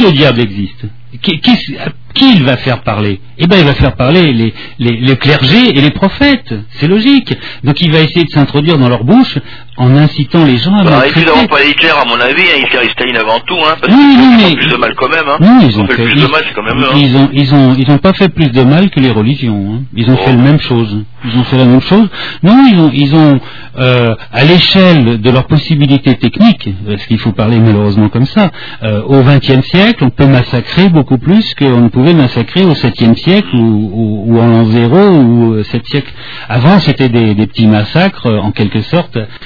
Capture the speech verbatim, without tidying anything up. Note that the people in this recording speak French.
le diable existe, qui, qui, qui il va faire parler? Eh bien, il va faire parler les, les, les clergés et les prophètes. C'est logique. Donc, il va essayer de s'introduire dans leur bouche en incitant les gens à bah, maltraiter. Évidemment pas Hitler, à mon avis, hein, Hitler et Staline avant tout, hein, parce oui, qu'ils oui, ont mais... fait plus de mal quand même. Hein. Oui, ils ont, ont fait, fait plus ils, de mal, c'est quand même eux. Hein. Ils ont, ils ont, ils ont pas fait plus de mal que les religions. Hein. Ils ont oh. fait la même chose. Ils ont fait la même chose. Non, ils ont, ils ont, euh, à l'échelle de leurs possibilités techniques, parce qu'il faut parler malheureusement comme ça, euh, au vingtième siècle, on peut massacrer beaucoup plus qu'on ne pouvait massacrer au septième siècle ou, ou, ou en l'an zéro ou sept siècles. Avant, c'était des, des petits massacres, en quelque sorte.